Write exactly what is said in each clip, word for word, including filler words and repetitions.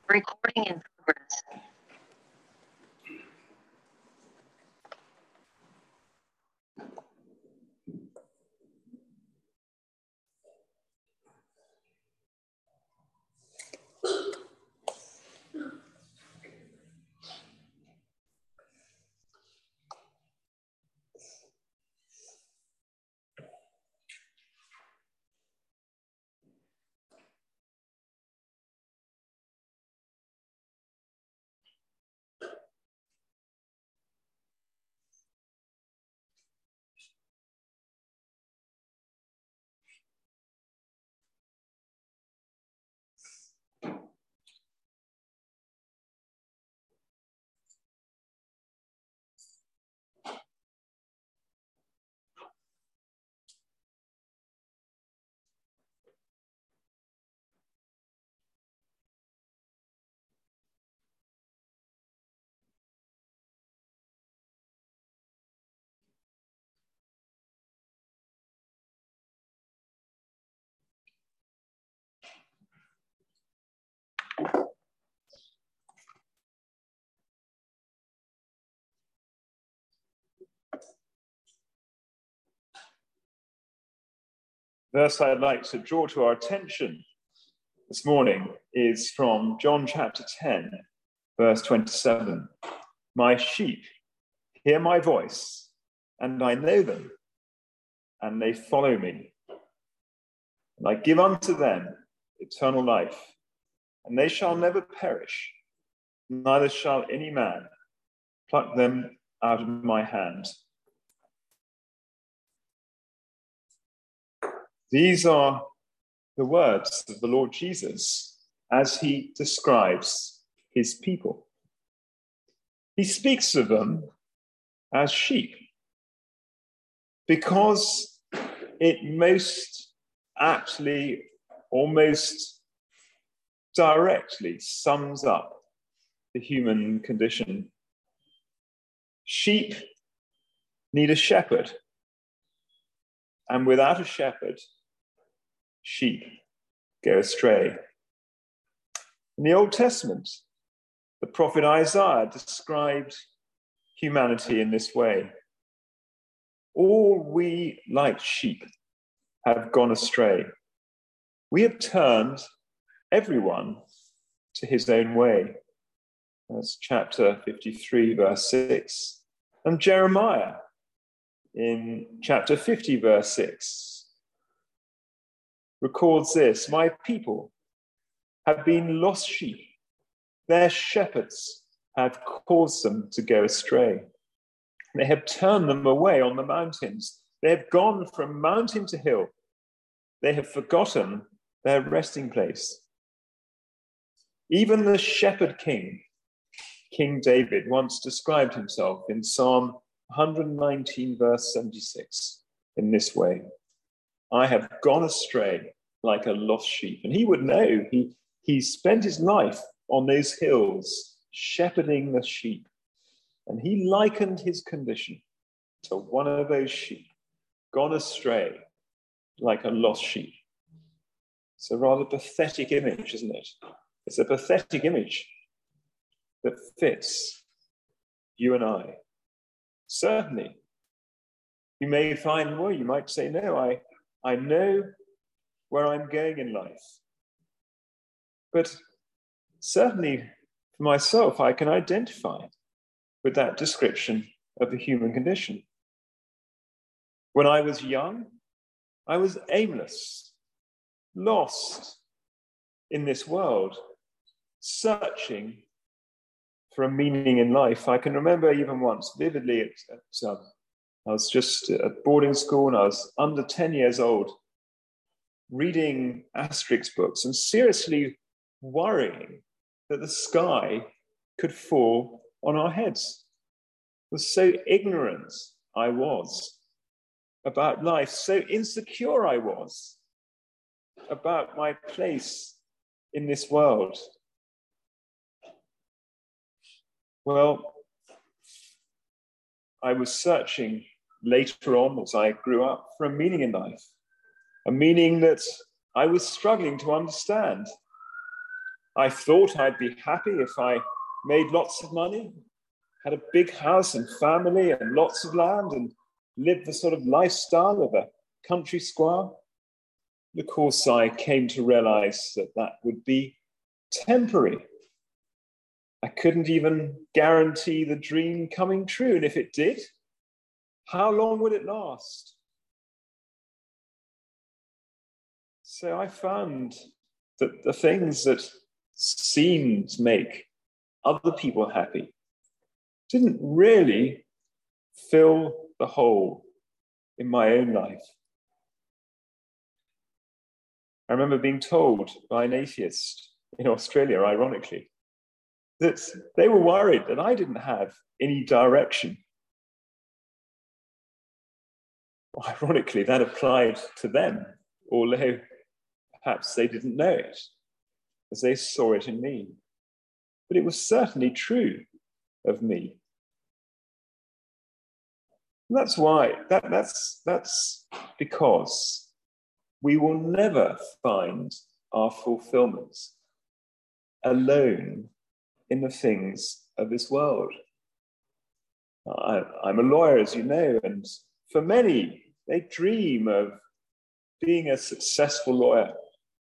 Recording in progress. Verse I'd like to draw to our attention this morning is from John chapter ten, verse twenty-seven. My sheep hear my voice, and I know them, and they follow me. And I give unto them eternal life, and they shall never perish, neither shall any man pluck them out of my hand. These are the words of the Lord Jesus as he describes his people. He speaks of them as sheep because it most aptly, almost directly sums up the human condition. Sheep need a shepherd, and without a shepherd, sheep go astray. In the Old Testament, the prophet Isaiah described humanity in this way. All we like sheep have gone astray. We have turned everyone to his own way. That's chapter fifty-three, verse six. And Jeremiah in chapter fifty, verse six. Records this: my people have been lost sheep. Their shepherds have caused them to go astray. They have turned them away on the mountains. They have gone from mountain to hill. They have forgotten their resting place. Even the shepherd king, King David, once described himself in Psalm one nineteen, verse seventy-six, in this way: I have gone astray like a lost sheep. And he would know, he, he spent his life on those hills, shepherding the sheep. And he likened his condition to one of those sheep, gone astray like a lost sheep. It's a rather pathetic image, isn't it? It's a pathetic image that fits you and I. Certainly, you may find, well, you might say, no, I, I know where I'm going in life. But certainly for myself, I can identify with that description of the human condition. When I was young, I was aimless, lost in this world, searching for a meaning in life. I can remember even once vividly, at, at, uh, I was just at boarding school and I was under ten years old, reading Asterix books and seriously worrying that the sky could fall on our heads. It was so ignorant I was about life, so insecure I was about my place in this world. Well, I was searching later on as I grew up for a meaning in life, a meaning that I was struggling to understand. I thought I'd be happy if I made lots of money, had a big house and family and lots of land, and lived the sort of lifestyle of a country squire. Of course, I came to realize that that would be temporary. I couldn't even guarantee the dream coming true. And if it did, how long would it last? So I found that the things that seemed to make other people happy didn't really fill the hole in my own life. I remember being told by an atheist in Australia, ironically, that they were worried that I didn't have any direction. Ironically, that applied to them, although perhaps they didn't know it, as they saw it in me. But it was certainly true of me. And that's why, that, that's, that's because we will never find our fulfillment alone in the things of this world. I, I'm a lawyer, as you know, and for many, they dream of being a successful lawyer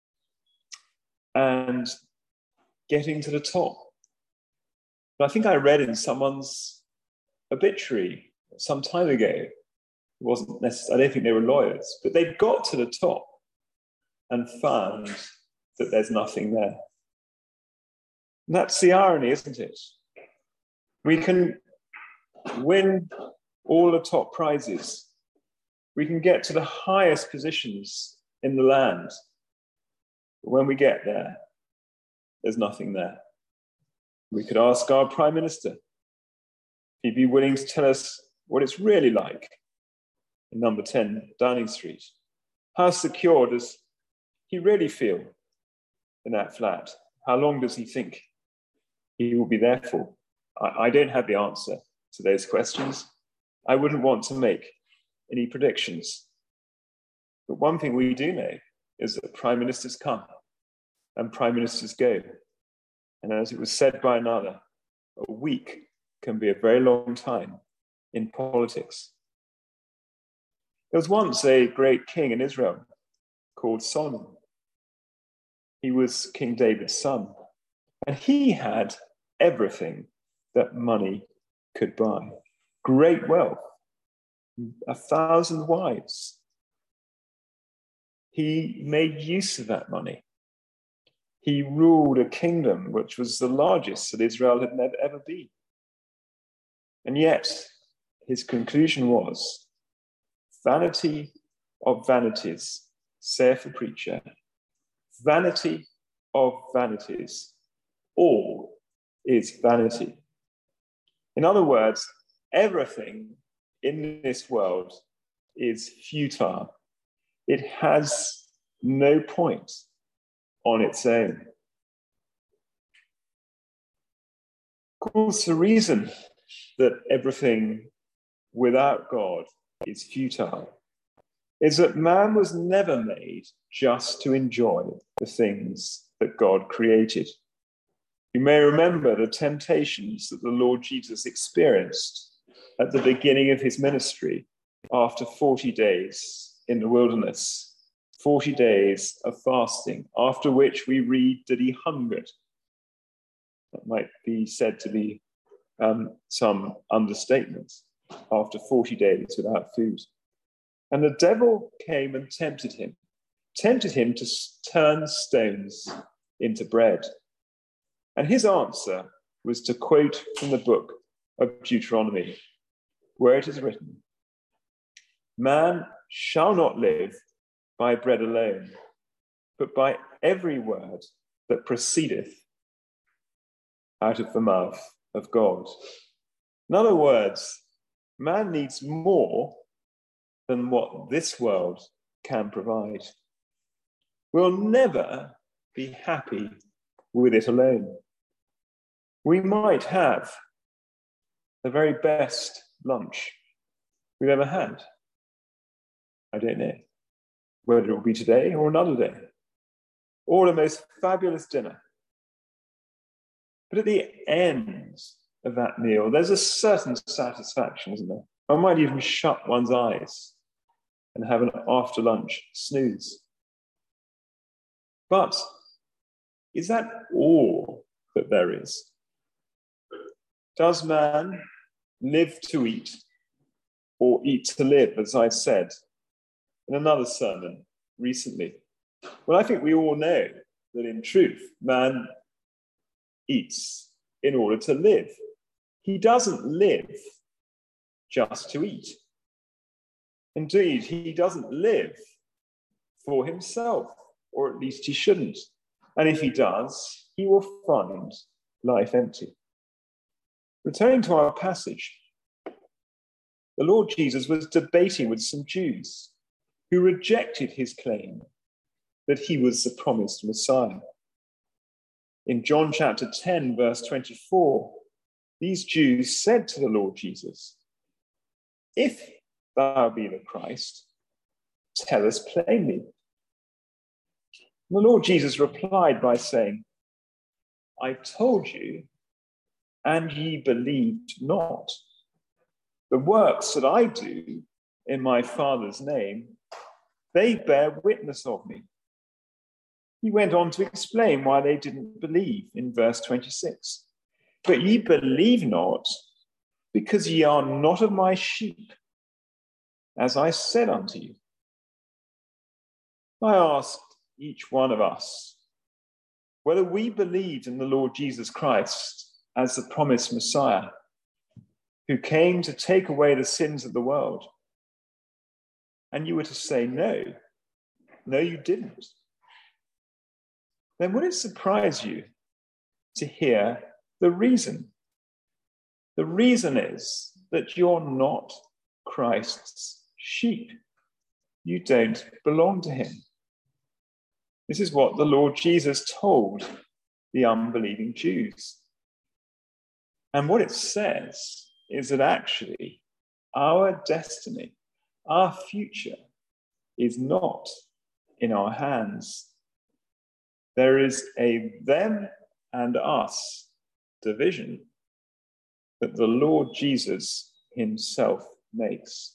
and getting to the top. But I think I read in someone's obituary some time ago, it wasn't necessarily, I don't think they were lawyers, but they got to the top and found that there's nothing there. And that's the irony, isn't it? We can win all the top prizes. We can get to the highest positions in the land. But when we get there, there's nothing there. We could ask our Prime Minister if he'd be willing to tell us what it's really like in number ten Downing Street. How secure does he really feel in that flat? How long does he think he will be there for? I, I don't have the answer to those questions. I wouldn't want to make any predictions. But one thing we do know is that prime ministers come and prime ministers go. And as it was said by another, a week can be a very long time in politics. There was once a great king in Israel called Solomon. He was King David's son, and he had everything that money could buy. Great wealth, a thousand wives. He made use of that money. He ruled a kingdom which was the largest that Israel had never ever been. And yet, his conclusion was, vanity of vanities, saith the preacher, vanity of vanities, all is vanity. In other words, everything in this world is futile. It has no point on its own. Of course, the reason that everything without God is futile is that man was never made just to enjoy the things that God created. You may remember the temptations that the Lord Jesus experienced at the beginning of his ministry after forty days in the wilderness, forty days of fasting, after which we read that he hungered. That might be said to be um, some understatement, after forty days without food. And the devil came and tempted him, tempted him to turn stones into bread. And his answer was to quote from the book of Deuteronomy, where it is written, "Man shall not live by bread alone, but by every word that proceedeth out of the mouth of God." In other words, man needs more than what this world can provide. We'll never be happy with it alone. We might have the very best lunch we've ever had. I don't know whether it will be today or another day, or the most fabulous dinner But at the end of that meal, there's a certain satisfaction, isn't there? One might even shut one's eyes and have an after lunch snooze. But is that all that there is? Does man live to eat or eat to live, as I said in another sermon recently? Well, I think we all know that in truth, man eats in order to live. He doesn't live just to eat. Indeed, he doesn't live for himself, or at least he shouldn't. And if he does, he will find life empty. Returning to our passage, the Lord Jesus was debating with some Jews who rejected his claim that he was the promised Messiah. In John chapter ten, verse twenty-four, these Jews said to the Lord Jesus, "If thou be the Christ, tell us plainly." The Lord Jesus replied by saying, "I told you, and ye believed not. The works that I do in my Father's name, they bear witness of me." He went on to explain why they didn't believe in verse twenty-six. "But ye believe not, because ye are not of my sheep, as I said unto you." I asked each one of us whether we believed in the Lord Jesus Christ as the promised Messiah, who came to take away the sins of the world. And you were to say, no, no, you didn't. Then would it surprise you to hear the reason? The reason is that you're not Christ's sheep. You don't belong to him. This is what the Lord Jesus told the unbelieving Jews. And what it says is that actually our destiny, our future, is not in our hands. There is a them and us division that the Lord Jesus himself makes.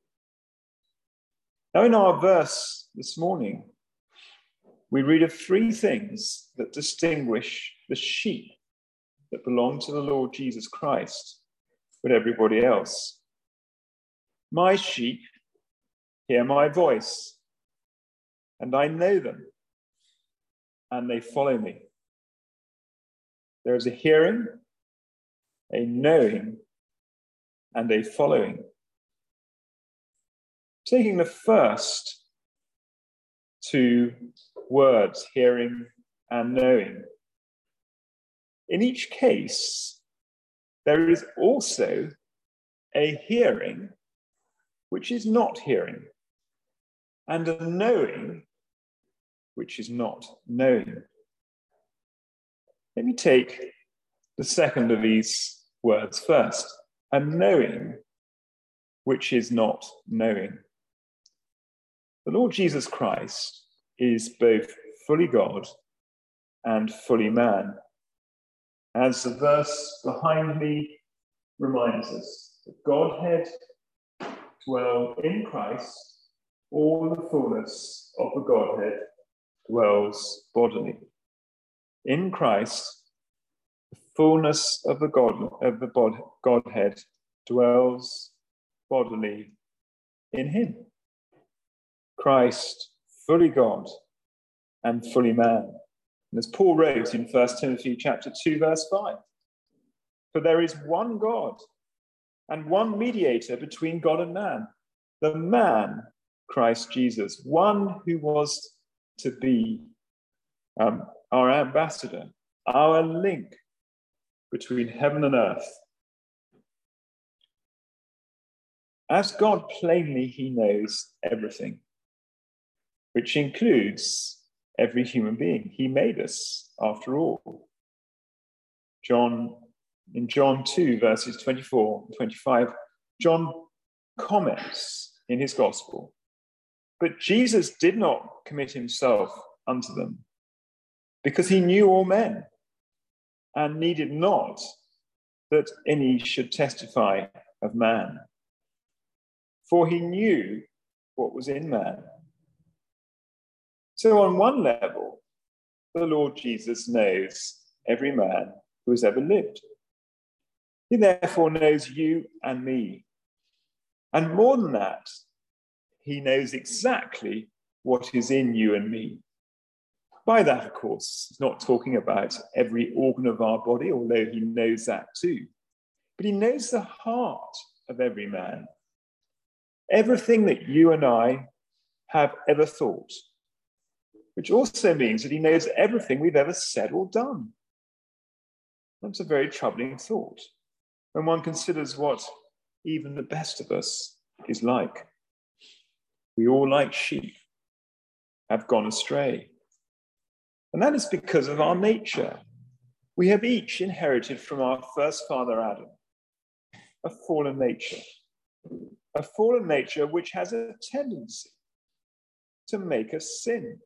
Now, in our verse this morning, we read of three things that distinguish the sheep that belong to the Lord Jesus Christ from everybody else. My sheep hear my voice, and I know them, and they follow me. There is a hearing, a knowing, and a following. Taking the first two words, hearing and knowing, in each case, there is also a hearing which is not hearing, and a knowing which is not knowing. Let me take the second of these words first, a knowing which is not knowing. The Lord Jesus Christ is both fully God and fully man. As the verse behind me reminds us, the Godhead dwell in Christ, all the fullness of the Godhead dwells bodily. In Christ, the fullness of the God of the bod, Godhead dwells bodily in him. Christ, fully God and fully man. And as Paul wrote in First Timothy chapter two, verse five, for there is one God and one mediator between God and man, the man, Christ Jesus, one who was to be um, our ambassador, our link between heaven and earth. As God, plainly he knows everything, which includes every human being. He made us, after all. John, in John two, verses twenty-four and twenty-five, John comments in his gospel, but Jesus did not commit himself unto them, because he knew all men, and needed not that any should testify of man. For he knew what was in man. So on one level, the Lord Jesus knows every man who has ever lived. He therefore knows you and me. And more than that, he knows exactly what is in you and me. By that, of course, he's not talking about every organ of our body, although he knows that too. But he knows the heart of every man. Everything that you and I have ever thought, which also means that he knows everything we've ever said or done. That's a very troubling thought when one considers what even the best of us is like. We all, like sheep, have gone astray. And that is because of our nature. We have each inherited from our first father, Adam, a fallen nature. A fallen nature which has a tendency to make us sin.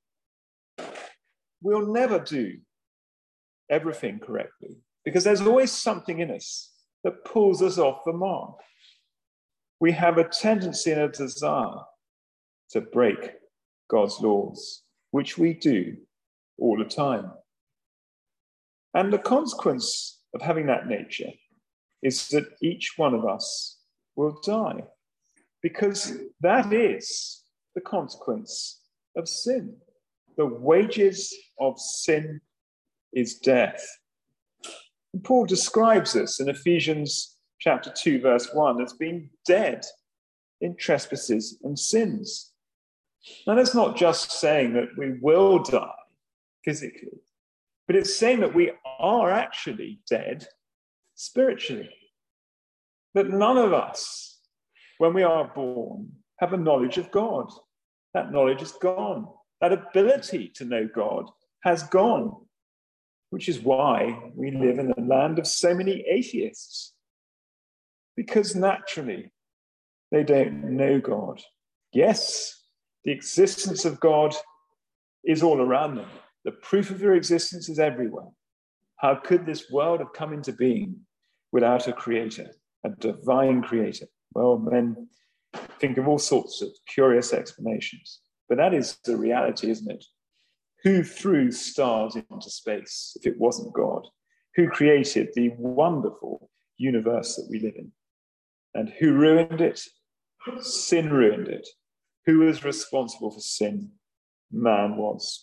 We'll never do everything correctly because there's always something in us that pulls us off the mark. We have a tendency and a desire to break God's laws, which we do all the time. And the consequence of having that nature is that each one of us will die, because that is the consequence of sin. The wages of sin is death. And Paul describes us in Ephesians chapter two, verse one, as being dead in trespasses and sins. Now, that's not just saying that we will die physically, but it's saying that we are actually dead spiritually. That none of us, when we are born, have a knowledge of God. That knowledge is gone. That ability to know God has gone, which is why we live in a land of so many atheists, because naturally they don't know God. Yes, the existence of God is all around them. The proof of their existence is everywhere. How could this world have come into being without a creator, a divine creator? Well, men think of all sorts of curious explanations, but that is the reality, isn't it? Who threw stars into space if it wasn't God? Who created the wonderful universe that we live in? And who ruined it? Sin ruined it. Who was responsible for sin? Man was.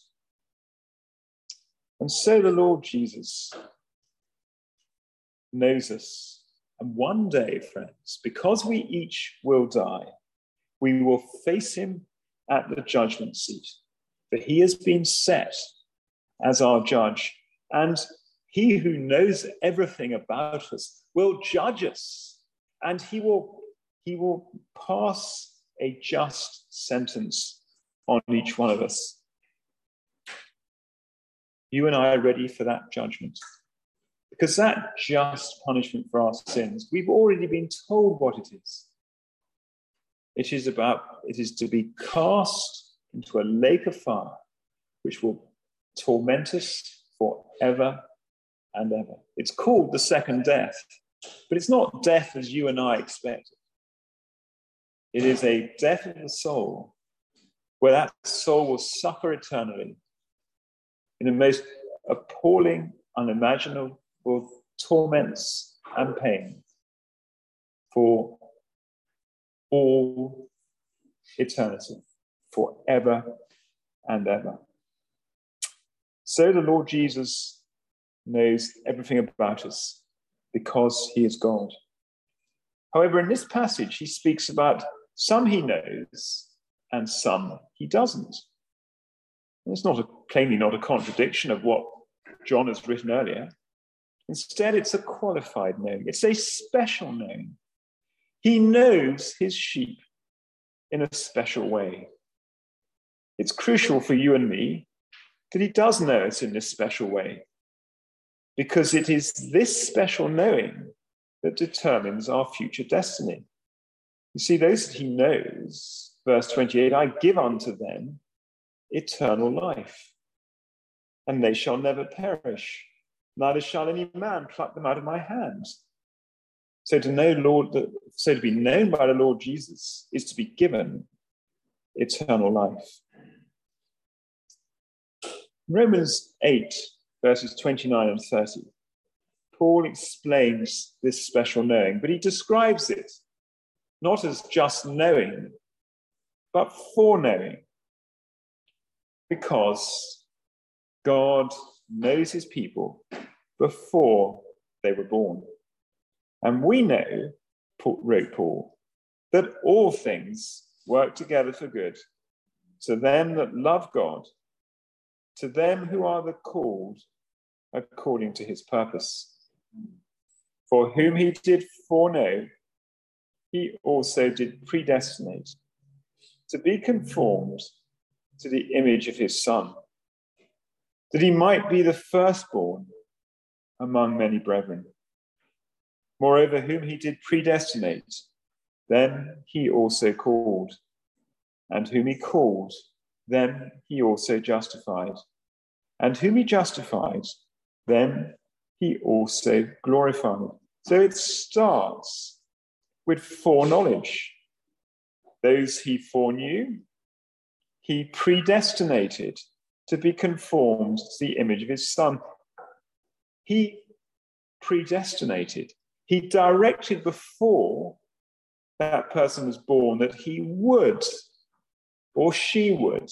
And so the Lord Jesus knows us. And one day, friends, because we each will die, we will face him at the judgment seat. For he has been set as our judge. And he who knows everything about us will judge us. And he will, he will pass a just sentence on each one of us. You and I are ready for that judgment. Because that just punishment for our sins, we've already been told what it is. It is about, it is to be cast into a lake of fire, which will torment us forever and ever. It's called the second death, but it's not death as you and I expect. It is a death of the soul, where that soul will suffer eternally in the most appalling, unimaginable torments and pain for all eternity, forever and ever. So the Lord Jesus knows everything about us because he is God. However, in this passage, he speaks about some he knows and some he doesn't. And it's not a, plainly not a contradiction of what John has written earlier. Instead, it's a qualified knowing. It's a special knowing. He knows his sheep in a special way. It's crucial for you and me that he does know us in this special way, because it is this special knowing that determines our future destiny. You see, those that he knows, verse twenty-eight, I give unto them eternal life, and they shall never perish, neither shall any man pluck them out of my hand. So to know Lord, so to be known by the Lord Jesus is to be given eternal life. Romans eight, verses twenty-nine and thirty. Paul explains this special knowing, but he describes it not as just knowing, but foreknowing. Because God knows his people before they were born. And we know, wrote Paul, that all things work together for good to them that love God, to them who are the called according to his purpose. For whom he did foreknow, he also did predestinate to be conformed to the image of his Son, that he might be the firstborn among many brethren. Moreover, whom he did predestinate, then he also called. And whom he called, then he also justified. And whom he justified, then he also glorified. So it starts with foreknowledge. Those he foreknew, he predestinated to be conformed to the image of his Son. He predestinated. He directed before that person was born that he would, or she would,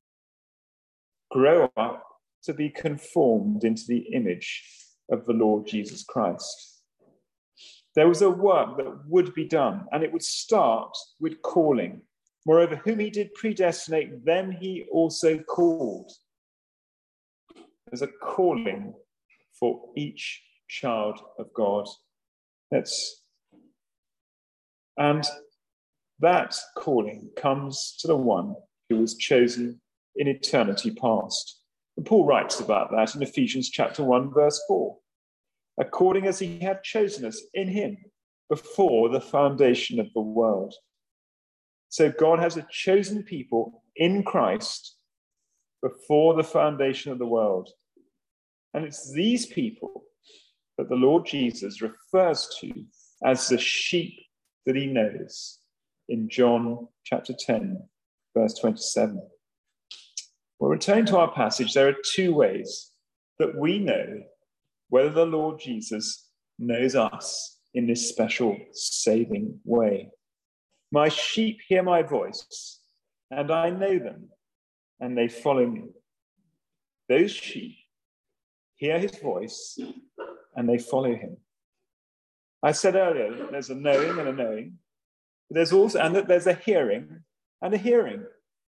grow up to be conformed into the image of the Lord Jesus Christ. There was a work that would be done, and it would start with calling. Moreover, whom he did predestinate, them he also called. There's a calling for each child of God. That's, and that calling comes to the one who was chosen in eternity past. And Paul writes about that in Ephesians chapter one, verse four. According as he had chosen us in him before the foundation of the world. So God has a chosen people in Christ before the foundation of the world. And it's these people that the Lord Jesus refers to as the sheep that he knows in John chapter ten, verse twenty-seven. Well, returning to our passage, there are two ways that we know whether the Lord Jesus knows us in this special saving way. My sheep hear my voice, and I know them, and they follow me. Those sheep hear his voice, and they follow him. I said earlier that there's a knowing and a knowing, but there's also, and that there's a hearing and a hearing.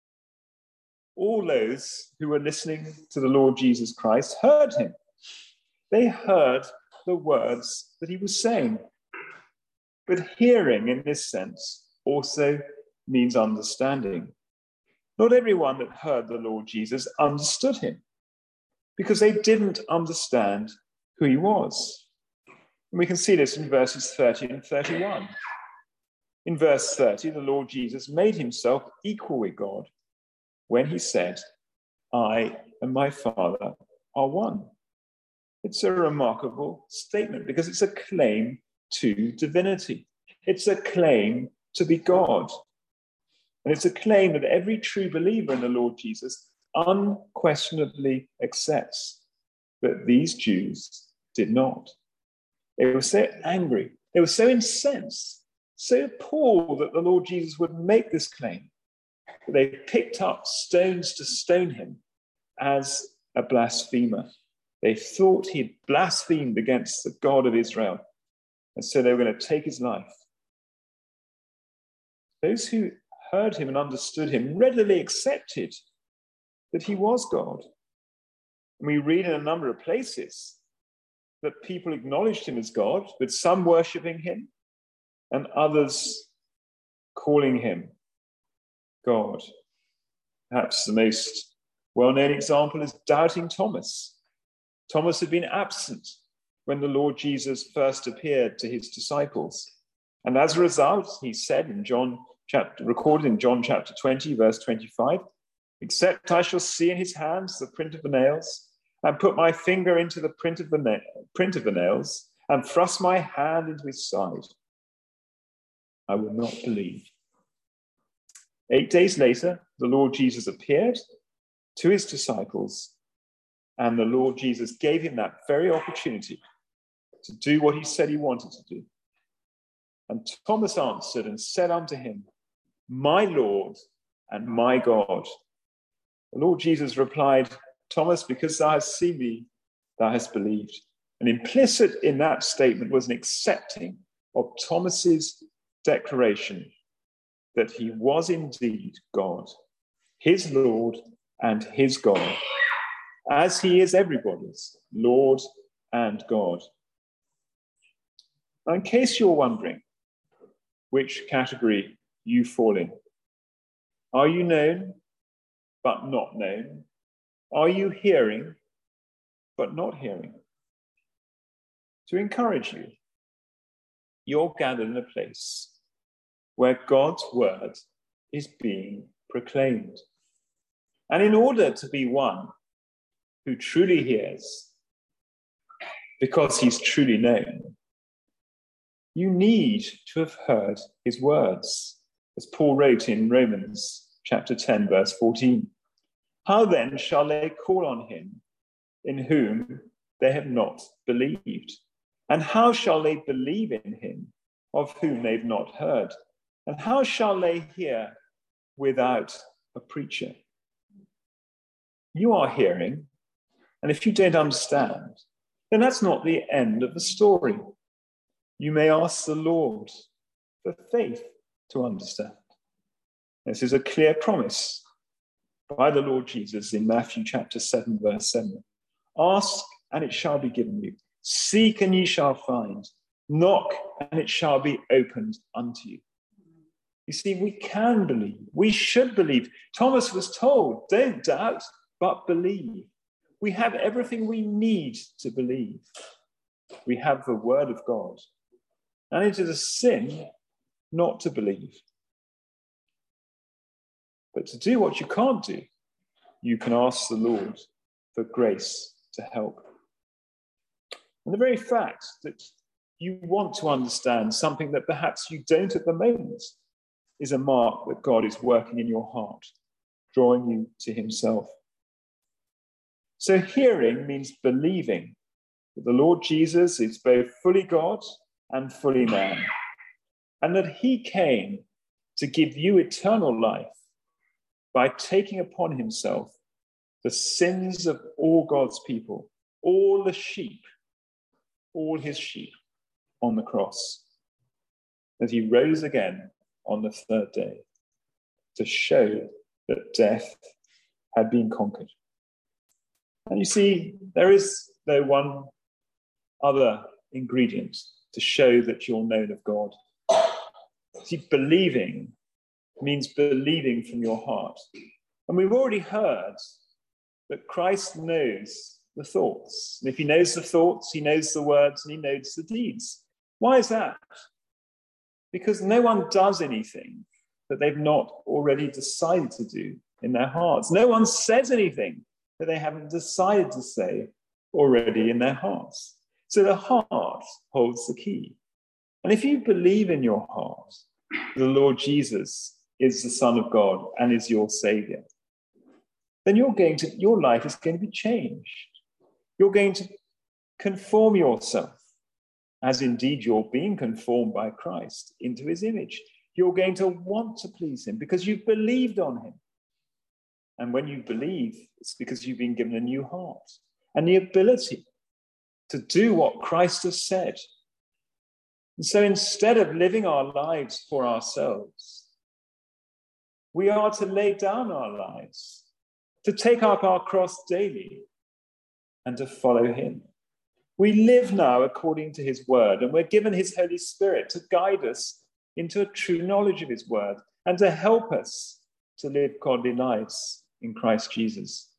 All those who were listening to the Lord Jesus Christ heard him. They heard the words that he was saying. But hearing in this sense also means understanding. Not everyone that heard the Lord Jesus understood him because they didn't understand who he was. And we can see this in verses thirty and thirty-one. In verse thirty, the Lord Jesus made himself equal with God when he said, I and my Father are one. It's a remarkable statement because it's a claim to divinity. It's a claim to be God. And it's a claim that every true believer in the Lord Jesus unquestionably accepts. But these Jews did not. They were so angry. They were so incensed, so appalled that the Lord Jesus would make this claim that they picked up stones to stone him as a blasphemer. They thought he'd blasphemed against the God of Israel, and so they were going to take his life. Those who heard him and understood him readily accepted that he was God. And we read in a number of places that people acknowledged him as God, with some worshipping him and others calling him God. Perhaps the most well-known example is doubting Thomas. Thomas had been absent when the Lord Jesus first appeared to his disciples. And as a result, he said in John chapter, recorded in John chapter twenty, verse twenty-five, except I shall see in his hands the print of the nails, and put my finger into the print of the, na- print of the nails and thrust my hand into his side, I will not believe. Eight days later, the Lord Jesus appeared to his disciples, and the Lord Jesus gave him that very opportunity to do what he said he wanted to do. And Thomas answered and said unto him, my Lord and my God. The Lord Jesus replied, Thomas, because thou hast seen me, thou hast believed. And implicit in that statement was an accepting of Thomas's declaration that he was indeed God, his Lord and his God, as he is everybody's Lord and God. Now, in case you're wondering which category you fall in, are you known but not known? Are you hearing but not hearing? To encourage you, you're gathered in a place where God's word is being proclaimed. And in order to be one who truly hears, because he's truly known, you need to have heard his words, as Paul wrote in Romans chapter ten, verse fourteen. How then shall they call on him in whom they have not believed? And how shall they believe in him of whom they've not heard? And how shall they hear without a preacher? You are hearing, and if you don't understand, then that's not the end of the story. You may ask the Lord for faith to understand. This is a clear promise by the Lord Jesus in Matthew chapter seven, verse seven. Ask, and it shall be given you. Seek, and ye shall find. Knock, and it shall be opened unto you. You see, we can believe. We should believe. Thomas was told, don't doubt, but believe. We have everything we need to believe. We have the word of God. And it is a sin not to believe. But to do what you can't do, you can ask the Lord for grace to help. And the very fact that you want to understand something that perhaps you don't at the moment is a mark that God is working in your heart, drawing you to himself. So hearing means believing that the Lord Jesus is both fully God and fully man, and that he came to give you eternal life by taking upon himself the sins of all God's people, all the sheep, all his sheep on the cross, that he rose again on the third day to show that death had been conquered. And you see, there is, though, one other ingredient to show that you're known of God. See, believing means believing from your heart. And we've already heard that Christ knows the thoughts. And if he knows the thoughts, he knows the words, and he knows the deeds. Why is that? Because no one does anything that they've not already decided to do in their hearts. No one says anything that they haven't decided to say already in their hearts. So the heart holds the key. And if you believe in your heart the Lord Jesus is the Son of God and is your Savior, then you're going to, your life is going to be changed. You're going to conform yourself, as indeed you're being conformed by Christ into his image. You're going to want to please him because you've believed on him. And when you believe, it's because you've been given a new heart and the ability to do what Christ has said. And so instead of living our lives for ourselves, we are to lay down our lives, to take up our cross daily and to follow him. We live now according to his word, and we're given his Holy Spirit to guide us into a true knowledge of his word and to help us to live godly lives in Christ Jesus.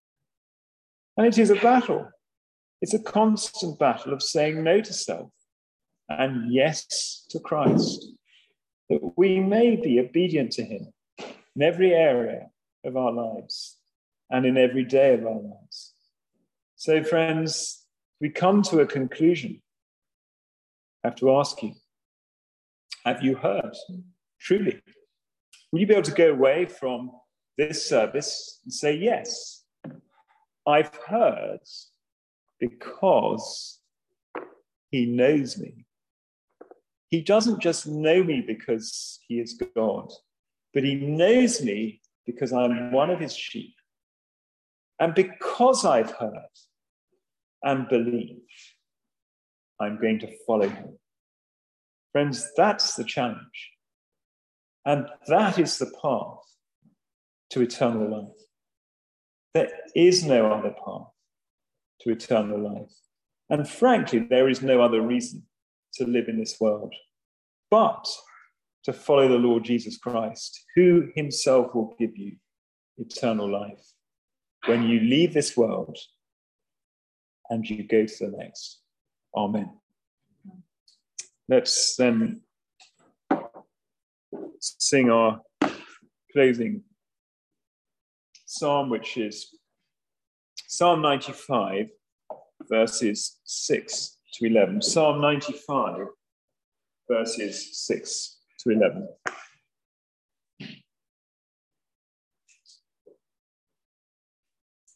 And it is a battle. It's a constant battle of saying no to self and yes to Christ, that we may be obedient to him in every area of our lives and in every day of our lives. So, friends, we come to a conclusion. I have to ask you, have you heard? Truly? Will you be able to go away from this service and say, yes, I've heard because he knows me. He doesn't just know me because he is God, but he knows me because I'm one of his sheep. And because I've heard and believe, I'm going to follow him. Friends, that's the challenge. And that is the path to eternal life. There is no other path to eternal life. And frankly, there is no other reason to live in this world but to follow the Lord Jesus Christ, who himself will give you eternal life when you leave this world and you go to the next. Amen. Let's then sing our closing psalm, which is Psalm ninety-five, verses six to eleven. Psalm ninety-five, verses six to eleven.